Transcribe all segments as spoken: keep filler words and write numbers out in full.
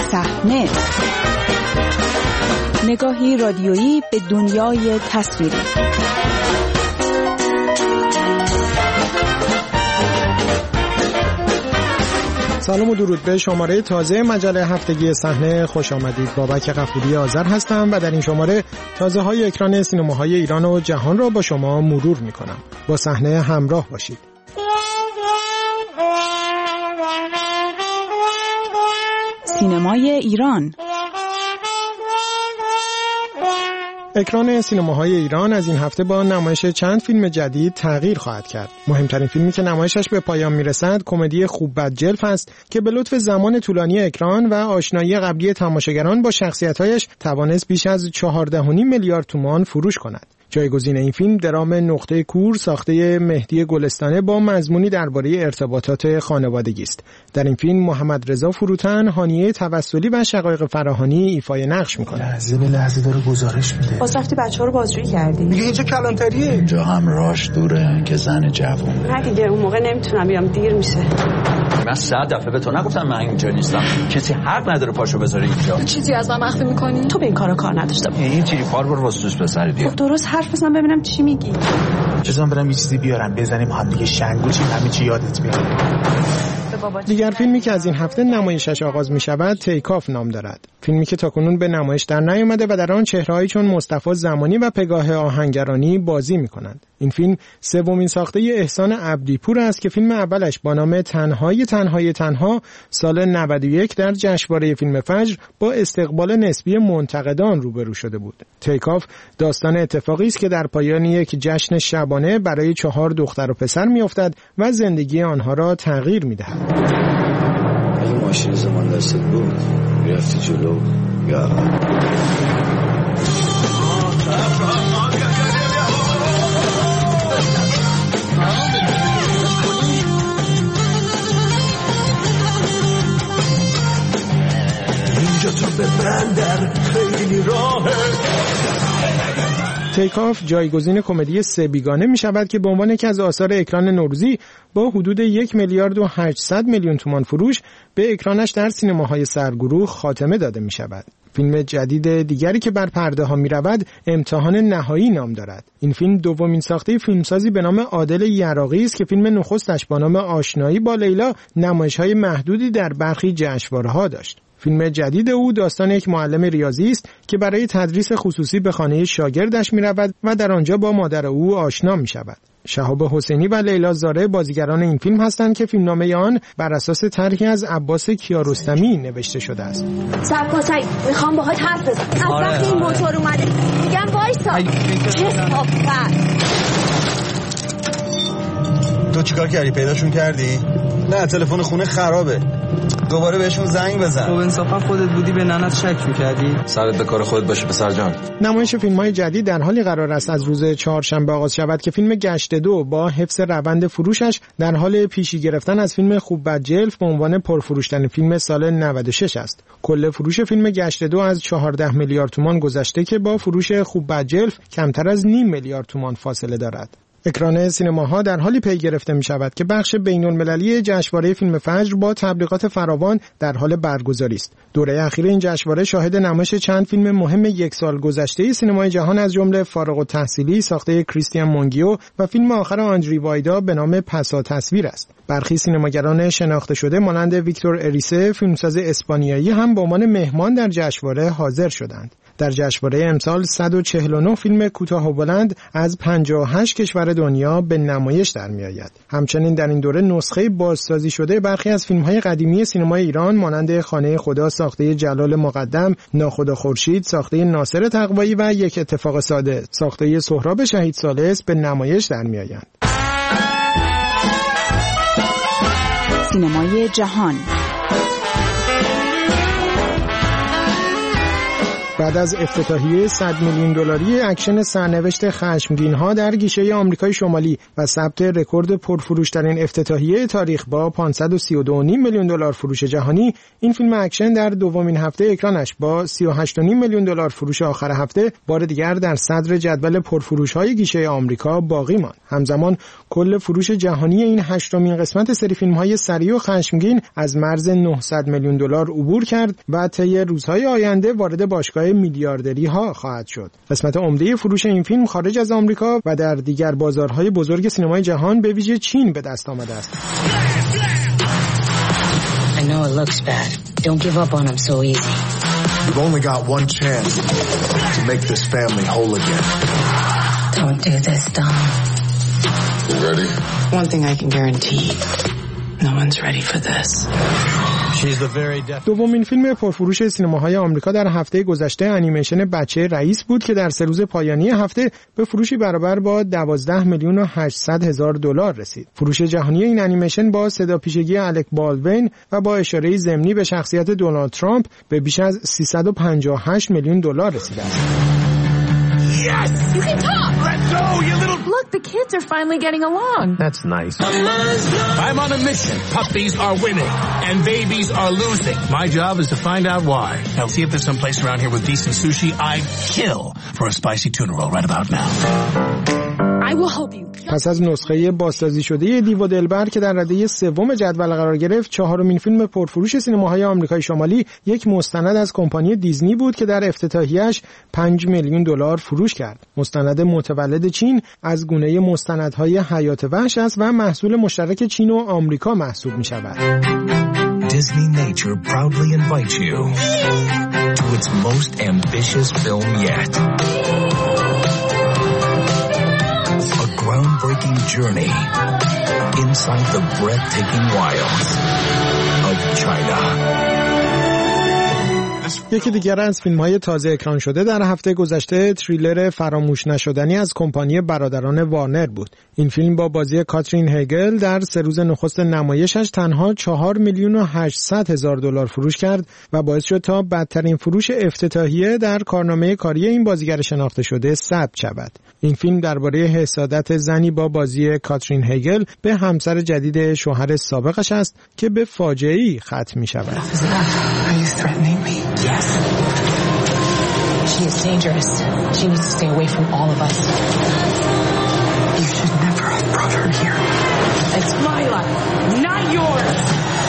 صحنه، نگاهی رادیویی به دنیای تصویری. سلام و درود به شماره تازه مجله هفتگی صحنه خوش آمدید. بابک غفوری آذر هستم و در این شماره تازه های اکران سینماهای ایران و جهان را با شما مرور می کنم. با صحنه همراه باشید. سینمای ایران. اکران سینماهای ایران از این هفته با نمایش چند فیلم جدید تغییر خواهد کرد. مهمترین فیلمی که نمایشش به پایان میرسد کمدی خوب بد جلف است که به لطف زمان طولانی اکران و آشنایی قبلی تماشاگران با شخصیت‌هایش توانست بیش از چهارده و نیم میلیارد تومان فروش کند. جایگزین این فیلم درام نقطه کور ساخته مهدی گلستانه با مضمونی درباره ارتباطات خانوادگی است. در این فیلم محمد رضا فروتن، هانیه توسلی و شقایق فراهانی ایفای نقش می‌کنند. لحظه به لحظه داره گزارش میده. باز رفتی بچه‌ها رو بازجویی کردی؟ میگه اینجا کلانتریه. اینجا هم راش دوره که زن جوون. نه دیگه اون موقع نمیتونم بیام، دیر میشه. من صد دفعه به تو نگفتم من اینجا نیستم. کسی حق نداره پاشو بذاره اینجا. چیزی از من مخفی می‌کنی؟ تو به این کارا کار نداشتم. این تریپار برو واسه پسر بیا. خب درست حرف بزن ببینم چی میگی. چیزام برام یه چیزی بیارم بزنیم هم دیگه شنگو چی همه چی یادت میاد. دیگر فیلمی که از این هفته نمایشش آغاز می شود تیکاف نام دارد. فیلمی که تاکنون به نمایش در نیامده و در آن چهره‌هایی چون مصطفی زمانی و پگاه آهنگرانی بازی می کنند. این فیلم سومین ساخته احسان عبدیپور است که فیلم اولش با نام تنهای تنهای تنها سال نود و یک در جشنواره فیلم فجر با استقبال نسبی منتقدان روبرو شده بود. تیکاف داستان اتفاقی است که در پایان یک جشن شبانه برای چهار دختر و پسر می‌افتد و زندگی آنها را تغییر می‌دهد. اگه ماشین زمان دستت بود میرفتی جلو یا عقب. اینجا تو به بندر خیلی راهه. تیکاف جایگزین کمدی سه بیگانه می شود که به عنوان یکی از آثار اکران نوروزی با حدود یک میلیارد و هشتصد میلیون تومان فروش به اکرانش در سینماهای سرگروه خاتمه داده می شود. فیلم جدید دیگری که بر پرده ها می رود امتحان نهایی نام دارد. این فیلم دومین ساخته فیلمسازی به نام عادل یراقی است که فیلم نخستش با نام آشنایی با لیلا نمایش‌های محدودی در برخی جشنواره‌ها داشت. فیلم جدید او داستان یک معلم ریاضی است که برای تدریس خصوصی به خانه شاگردش می رود و در آنجا با مادر او آشنا می شود. شهاب حسینی و لیلا زاره بازیگران این فیلم هستند که فیلمنامه آن بر اساس طرحی از عباس کیارستمی نوشته شده است. سبکاسای میخوام باهات حرف بزنم. از وقتی این موتور اومده میگم وایسا. کثافت. تو چیکار کردی؟ پیداشون کردی؟ نه تلفن خونه خرابه. دوباره بهشون زنگ بزن. خب انصافا خودت بودی به ننت شک می‌کردی؟ سرت به کار خودت باشه پسر جان. نمایش فیلم‌های جدید در حالی قرار است از روز چهارشنبه آغاز شود که فیلم گشت دو با حفظ روند فروشش در حال پیشی گرفتن از فیلم خوب بد جلف به عنوان پرفروش‌ترین فیلم سال نود و شش است. کل فروش فیلم گشت دو از چهارده میلیارد تومان گذشته که با فروش خوب بد جلف کمتر از نیم میلیارد تومان فاصله دارد. اکران سینماها در حالی پی گرفته می شود که بخش بین‌المللی جشنواره فیلم فجر با تبلیغات فراوان در حال برگزاری است. دوره اخیر این جشنواره شاهد نمایش چند فیلم مهم یک سال گذشته سینمای جهان از جمله فارغ التحصیلی ساخته کریستیان مونگیو و فیلم آخر آندری وایدا به نام پسا تصویر است. برخی سینماگران شناخته شده مانند ویکتور اریسه فیلمساز اسپانیایی هم به عنوان مهمان در جشنواره حاضر شدند. در جشنواره امسال صد و چهل و نه فیلم کوتاه و بلند از پنجاه و هشت کشور دنیا به نمایش در می‌آید. همچنین در این دوره نسخه بازسازی شده برخی از فیلم‌های قدیمی سینمای ایران مانند خانه خدا ساخته جلال مقدم، ناخدا خورشید ساخته ناصر تقوایی و یک اتفاق ساده ساخته سهراب شهید ثالث به نمایش در می‌آیند. سینمای جهان. بعد از افتتاحیه صد میلیون دلاری اکشن سرنوشت خشمگین‌ها در گیشه آمریکای شمالی و ثبت رکورد پرفروش‌ترین افتتاحیه تاریخ با پانصد و سی و دو و نیم میلیون دلار فروش جهانی، این فیلم اکشن در دومین هفته اکرانش با سی و هشت و نیم میلیون دلار فروش آخر هفته بار دیگر در صدر جدول پرفروش‌های گیشه آمریکا باقی ماند. همزمان کل فروش جهانی این هشتمین قسمت سری فیلم‌های سریع و خشمگین از مرز نهصد میلیون دلار عبور کرد و طی روزهای آینده وارد باشگاه میلیاردری ها خواهد شد. قسمت عمده فروش این فیلم خارج از آمریکا و در دیگر بازارهای بزرگ سینمای جهان به ویژه چین به دست آمده است. I know it looks bad. Don't give up on him so easy. You've only got one chance to make this family whole again. Don't do this, Dom. You ready? One thing I can guarantee. No one's ready for this. دومین فیلم پرفروش سینماهای آمریکا در هفته گذشته انیمیشن بچه رئیس بود که در سه روز پایانی هفته به فروشی برابر با دوازده میلیون و هشتصد هزار دلار رسید. فروش جهانی این انیمیشن با صداپیشگی الک بالدوین و با اشاره ضمنی به شخصیت دونالد ترامپ به بیش از سیصد و پنجاه و هشت میلیون دلار رسیده است. Yes! You can talk! Let go, you little... Look, the kids are finally getting along. That's nice. I'm on a mission. Puppies are winning, and babies are losing. My job is to find out why. I'll see if there's some place around here with decent sushi. I'd kill for a spicy tuna roll right about now. I will help you. پس از نسخه بازسازی شده دیو و دلبر که در رده سوم جدول قرار گرفت، چهارمین فیلم پرفروش سینماهای آمریکای شمالی یک مستند از کمپانی دیزنی بود که در افتتاحیه‌اش پنج میلیون دلار فروش کرد. مستند متولد چین از گونه مستندهای حیات وحش است و محصول مشترک چین و آمریکا محسوب می‌شود. Disney Nature proudly invites you to its most ambitious film yet. A groundbreaking journey inside the breathtaking wilds of China. یکی دیگر از فیلم‌های تازه اکران شده در هفته گذشته تریلر فراموش نشدنی از کمپانی برادران وارنر بود. این فیلم با بازی کاترین هگل در سه روز نخست نمایشش تنها چهار میلیون و هشتصد هزار دلار فروش کرد و باعث شد تا بدترین فروش افتتاحیه در کارنامه کاری این بازیگر شناخته شده ثبت شود. این فیلم درباره حسادت زنی با بازی کاترین هگل به همسر جدید شوهر سابقش است که به فاجعه‌ای ختم می‌شود. Yes. She is dangerous. She needs to stay away from all of us. You should never have brought her here. It's my life, not yours.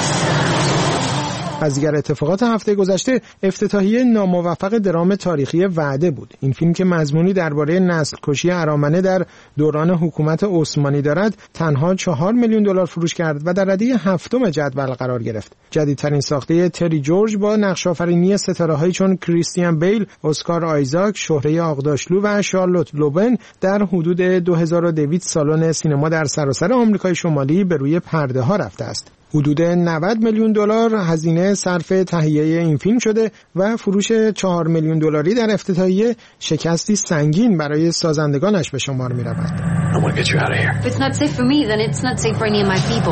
از دیگر اتفاقات هفته گذشته افتتاحیه ناموفق درام تاریخی وعده بود. این فیلم که مضمونی درباره نسل کشی ارامنه در دوران حکومت عثمانی دارد تنها چهار میلیون دلار فروش کرد و در رده هفتم جدول قرار گرفت. جدیدترین ساخته تری جورج با نقش‌آفرینی ستاره‌هایی چون کریستیان بیل، اسکار آیزاک، شهره آقداشلو و شارلوت لوبن در حدود دو هزار و دویست سالن سینما در سراسر آمریکای شمالی به روی پرده ها رفته است. حدود نود میلیون دلار هزینه صرف تهیه این فیلم شده و فروش چهار میلیون دلاری در افتتاحیه شکستی سنگین برای سازندگانش به شمار می رود. I want to get you out of here. If it's not safe for me, then it's not safe for any of my people.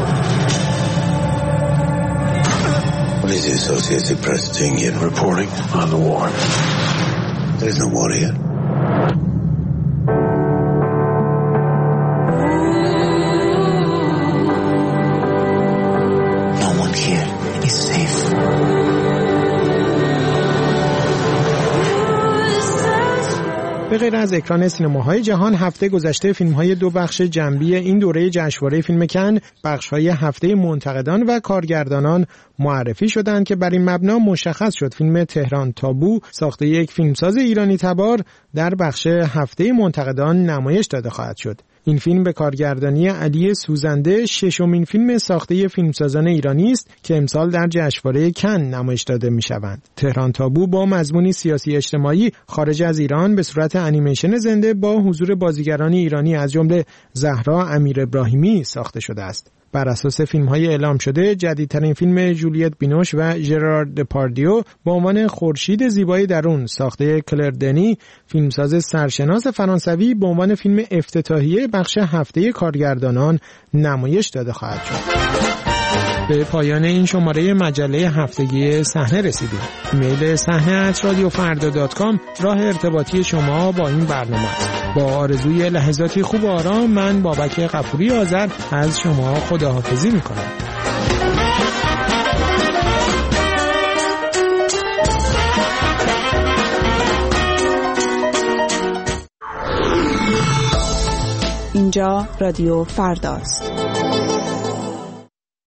What is the Associated Press doing here? Reporting on the war. There's no war here. No one here is safe. به غیر از اکران سینماهای جهان، هفته گذشته فیلم‌های دو بخش جنبی این دوره جشنواره فیلم کن، بخش‌های هفته منتقدان و کارگردانان معرفی شدند که بر این مبنا مشخص شد فیلم تهران تابو ساخته یک فیلمساز ایرانی تبار در بخش هفته منتقدان نمایش داده خواهد شد. این فیلم به کارگردانی علی سوزنده ششمین فیلم ساخته فیلمسازان ایرانی است که امسال در جشنواره کن نمایش داده می‌شوند. تهران تابو با مضمونی سیاسی اجتماعی خارج از ایران به صورت انیمیشن زنده با حضور بازیگران ایرانی از جمله زهرا امیر ابراهیمی ساخته شده است. بر اساس فیلم‌های اعلام شده، جدیدترین فیلم جولیت بینوش و ژرار دپاردیو با عنوان خورشید زیبای درون ساخته کلر دنی، فیلمساز سرشناس فرانسوی، به عنوان فیلم افتتاحیه بخش هفته کارگردانان نمایش داده خواهد شد. به پایان این شماره مجله هفتگی صحنه رسیدیم. ایمیل صحنه ات رادیو فردا دات کام راه ارتباطی شما با این برنامه است. با آرزوی لحظاتی خوب و آرام، من بابک غفوری آذر از شما خداحافظی میکنم. اینجا رادیو فرداست.